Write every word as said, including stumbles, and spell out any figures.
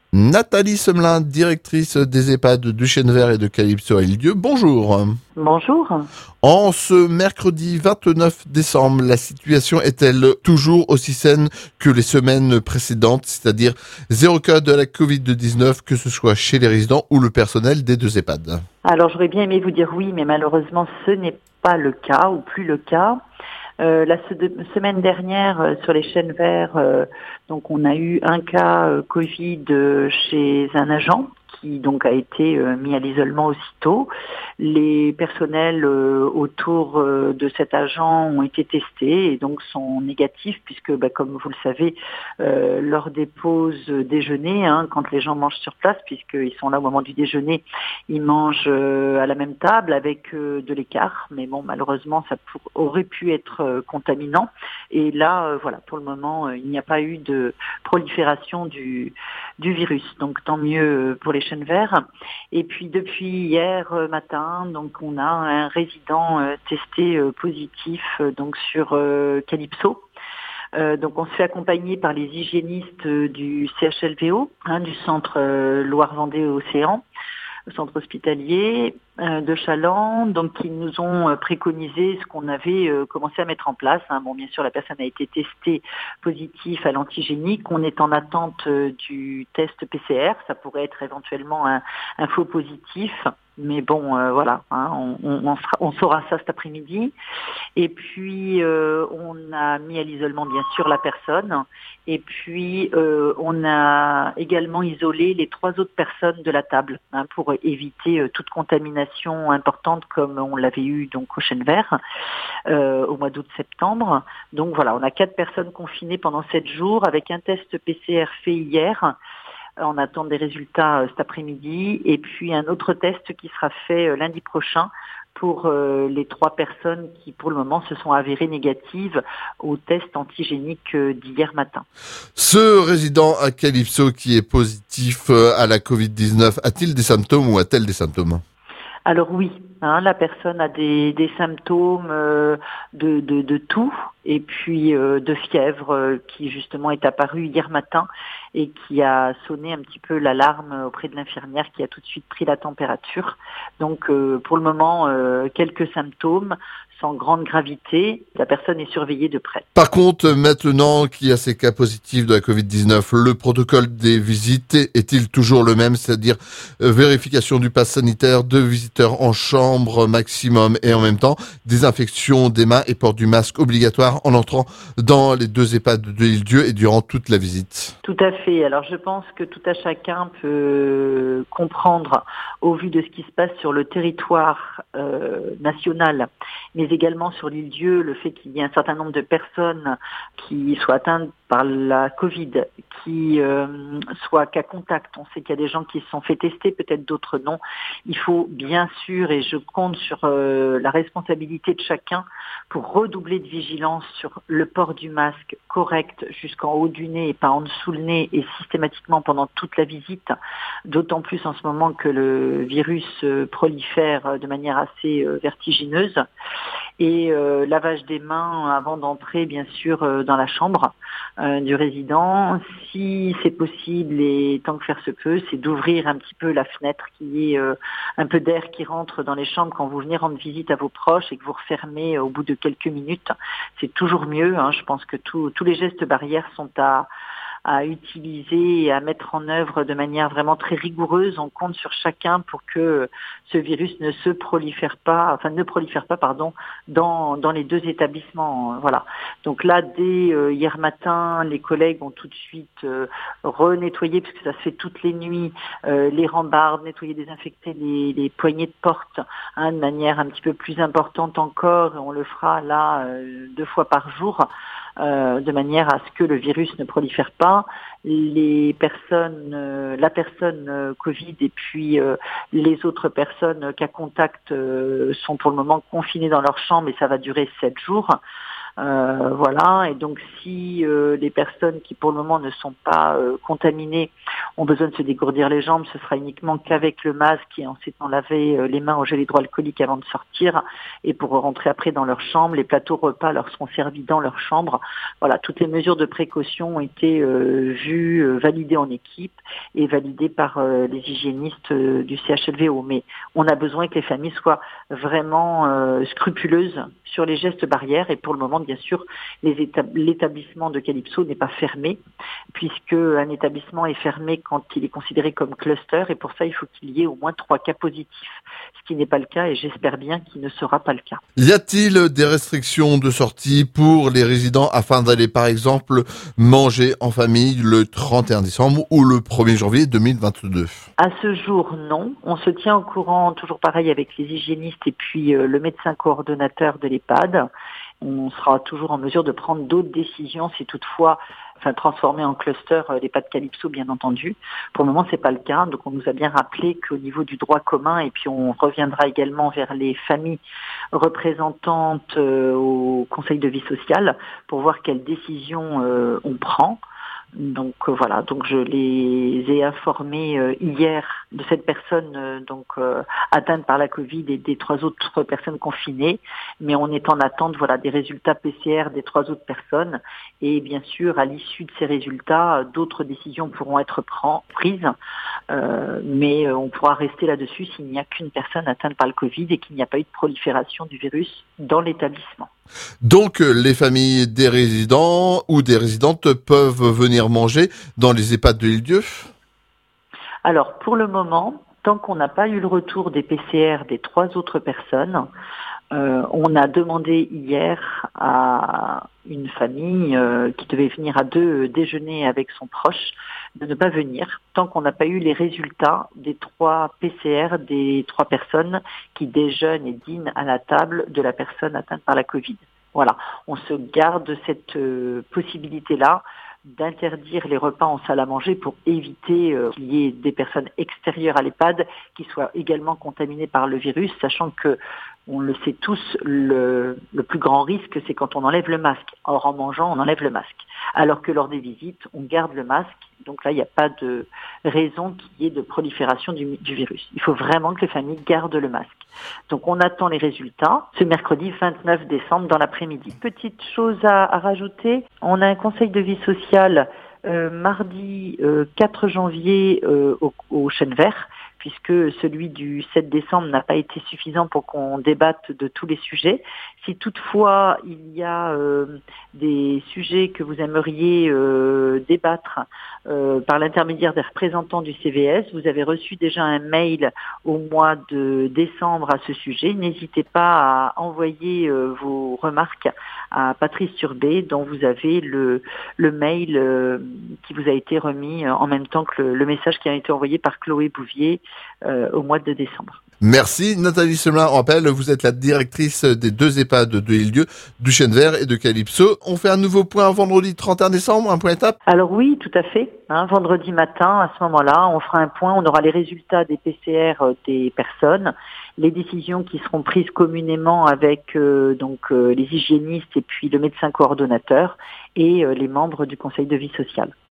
Nathalie Semelin, directrice des EHPAD du Chêne Vert et de Calypso à Île-Dieu. Bonjour. Bonjour. En ce mercredi vingt-neuf décembre, la situation est-elle toujours aussi saine que les semaines précédentes, c'est-à-dire zéro cas de la covid dix-neuf, que ce soit chez les résidents ou le personnel des deux EHPAD? Alors j'aurais bien aimé vous dire oui, mais malheureusement ce n'est pas le cas ou plus le cas. Euh, la se- semaine dernière, euh, sur les Chênes Verts, euh, donc on a eu un cas euh, Covid euh, chez un agent qui donc a été euh, mis à l'isolement aussitôt. Les personnels euh, autour euh, de cet agent ont été testés et donc sont négatifs puisque, bah, comme vous le savez, euh, lors des pauses déjeuner, hein, quand les gens mangent sur place, puisqu'ils sont là au moment du déjeuner, ils mangent euh, à la même table avec euh, de l'écart, mais bon, malheureusement, ça pour, aurait pu être euh, contaminant. Et là, euh, voilà, pour le moment, euh, il n'y a pas eu de prolifération du, du virus. Donc, tant mieux pour les Chênes Verts. Et puis, depuis hier euh, matin, donc, on a un résident euh, testé euh, positif euh, donc sur euh, Calypso. Euh, donc on se fait accompagner par les hygiénistes euh, du C H L V O, hein, du centre euh, Loire-Vendée Océan, le centre hospitalier euh, de Chaland, donc qui nous ont euh, préconisé ce qu'on avait euh, commencé à mettre en place. Hein. Bon, bien sûr, la personne a été testée positive à l'antigénique. On est en attente euh, du test P C R. Ça pourrait être éventuellement un, un faux positif. Mais bon, euh, voilà, hein, on, on, on, sera, on saura ça cet après-midi. Et puis, euh, on a mis à l'isolement, bien sûr, la personne. Et puis, euh, on a également isolé les trois autres personnes de la table, hein, pour éviter euh, toute contamination importante comme on l'avait eu donc au Chêne Vert euh, au mois d'août-septembre. Donc voilà, on a quatre personnes confinées pendant sept jours avec un test P C R fait hier. On attend des résultats euh, cet après-midi. Et puis, un autre test qui sera fait euh, lundi prochain pour euh, les trois personnes qui, pour le moment, se sont avérées négatives au test antigénique euh, d'hier matin. Ce résident à Calypso qui est positif euh, à la covid dix-neuf, a-t-il des symptômes ou a-t-elle des symptômes? Alors oui, hein, la personne a des, des symptômes euh, de, de, de toux et puis euh, de fièvre euh, qui justement est apparue hier matin et qui a sonné un petit peu l'alarme auprès de l'infirmière qui a tout de suite pris la température. Donc euh, pour le moment, euh, quelques symptômes sans grande gravité. La personne est surveillée de près. Par contre, maintenant qu'il y a ces cas positifs de la covid dix-neuf, le protocole des visites est-il toujours le même, c'est-à-dire euh, vérification du pass sanitaire, deux visiteurs en chambre maximum et en même temps désinfection des mains et port du masque obligatoire en entrant dans les deux EHPAD de l'Île-Dieu et durant toute la visite? Tout à fait. Alors je pense que tout à chacun peut comprendre au vu de ce qui se passe sur le territoire euh, national, mais également sur l'île-Dieu, le fait qu'il y ait un certain nombre de personnes qui soient atteintes par la Covid, qui euh, soient cas contact. On sait qu'il y a des gens qui se sont fait tester, peut-être d'autres non. Il faut bien sûr, et je compte sur euh, la responsabilité de chacun pour redoubler de vigilance sur le port du masque correct jusqu'en haut du nez et pas en dessous le nez et systématiquement pendant toute la visite, d'autant plus en ce moment que le virus euh, prolifère de manière assez euh, vertigineuse. Et euh, lavage des mains avant d'entrer, bien sûr, euh, dans la chambre euh, du résident. Si c'est possible, et tant que faire se peut, c'est d'ouvrir un petit peu la fenêtre, qu'il y ait euh, un peu d'air qui rentre dans les chambres quand vous venez rendre visite à vos proches et que vous refermez euh, au bout de quelques minutes. C'est toujours mieux. Hein. Je pense que tout, tous les gestes barrières sont à à utiliser et à mettre en œuvre de manière vraiment très rigoureuse. On compte sur chacun pour que ce virus ne se prolifère pas, enfin ne prolifère pas, pardon, dans, dans les deux établissements. Voilà. Donc là, dès euh, hier matin, les collègues ont tout de suite euh, renettoyé, puisque ça se fait toutes les nuits, euh, les rambardes, nettoyer, désinfecter les, les poignées de porte, hein, de manière un petit peu plus importante encore. Et on le fera là euh, deux fois par jour. Euh, de manière à ce que le virus ne prolifère pas. Les personnes, euh, la personne euh, Covid et puis euh, les autres personnes cas contact euh, sont pour le moment confinées dans leur chambre et ça va durer sept jours. Euh, voilà, et donc si euh, les personnes qui pour le moment ne sont pas euh, contaminées ont besoin de se dégourdir les jambes, ce sera uniquement qu'avec le masque et en s'étant lavé euh, les mains au gel hydroalcoolique avant de sortir, et pour rentrer après dans leur chambre. Les plateaux repas leur seront servis dans leur chambre. Voilà, toutes les mesures de précaution ont été euh, vues, euh, validées en équipe et validées par euh, les hygiénistes euh, du C H L V O. Mais on a besoin que les familles soient vraiment euh, scrupuleuses sur les gestes barrières, et pour le moment, bien sûr, les étab- l'établissement de Calypso n'est pas fermé, puisque un établissement est fermé quand il est considéré comme cluster, et pour ça, il faut qu'il y ait au moins trois cas positifs, ce qui n'est pas le cas, et j'espère bien qu'il ne sera pas le cas. Y a-t-il des restrictions de sortie pour les résidents afin d'aller par exemple manger en famille le trente et un décembre ou le premier janvier deux mille vingt-deux? À ce jour, non. On se tient au courant, toujours pareil, avec les hygiénistes et puis euh, le médecin coordonnateur de l'EHPAD. On sera toujours en mesure de prendre d'autres décisions si toutefois, enfin transformer en cluster euh, l'EHPAD Calypso, bien entendu. Pour le moment, c'est pas le cas. Donc on nous a bien rappelé qu'au niveau du droit commun, et puis on reviendra également vers les familles représentantes euh, au Conseil de vie sociale pour voir quelles décisions euh, on prend. Donc euh, voilà, donc je les ai informés euh, hier de cette personne euh, donc euh, atteinte par la Covid et des trois autres personnes confinées, mais on est en attente voilà des résultats P C R des trois autres personnes, et bien sûr à l'issue de ces résultats, euh, d'autres décisions pourront être pran- prises, euh, mais euh, on pourra rester là-dessus s'il n'y a qu'une personne atteinte par le Covid et qu'il n'y a pas eu de prolifération du virus dans l'établissement. Donc les familles des résidents ou des résidentes peuvent venir manger dans les EHPAD de l'Île-d'Yeu? Alors pour le moment, tant qu'on n'a pas eu le retour des P C R des trois autres personnes, euh, on a demandé hier à une famille euh, qui devait venir à deux euh, déjeuner avec son proche de ne pas venir tant qu'on n'a pas eu les résultats des trois P C R des trois personnes qui déjeunent et dînent à la table de la personne atteinte par la Covid. Voilà, on se garde cette euh, possibilité-là d'interdire les repas en salle à manger pour éviter euh, qu'il y ait des personnes extérieures à l'EHPAD qui soient également contaminées par le virus, sachant que, on le sait tous, le, le plus grand risque, c'est quand on enlève le masque. Or, en mangeant, on enlève le masque. Alors que lors des visites, on garde le masque. Donc là, il n'y a pas de raison qu'il y ait de prolifération du, du virus. Il faut vraiment que les familles gardent le masque. Donc on attend les résultats ce mercredi vingt-neuf décembre dans l'après-midi. Petite chose à, à rajouter, on a un conseil de vie sociale euh, mardi euh, quatre janvier euh, au, au Chêne Vert, puisque celui du sept décembre n'a pas été suffisant pour qu'on débatte de tous les sujets. Si toutefois il y a euh, des sujets que vous aimeriez euh, débattre euh, par l'intermédiaire des représentants du C V S, vous avez reçu déjà un mail au mois de décembre à ce sujet. N'hésitez pas à envoyer euh, vos remarques à Patrice Turbet, dont vous avez le, le mail euh, qui vous a été remis euh, en même temps que le, le message qui a été envoyé par Chloé Bouvier euh, au mois de décembre. Merci Nathalie Semelin. On rappelle, vous êtes la directrice des deux EHPAD de l'Île-d'Yeu, du Chêne Vert et de Calypso. On fait un nouveau point vendredi trente et un décembre, un point étape? Alors oui, tout à fait. Hein, vendredi matin, à ce moment-là, on fera un point, on aura les résultats des P C R des personnes, les décisions qui seront prises communément avec euh, donc euh, les hygiénistes et puis le médecin coordonnateur et euh, les membres du conseil de vie sociale.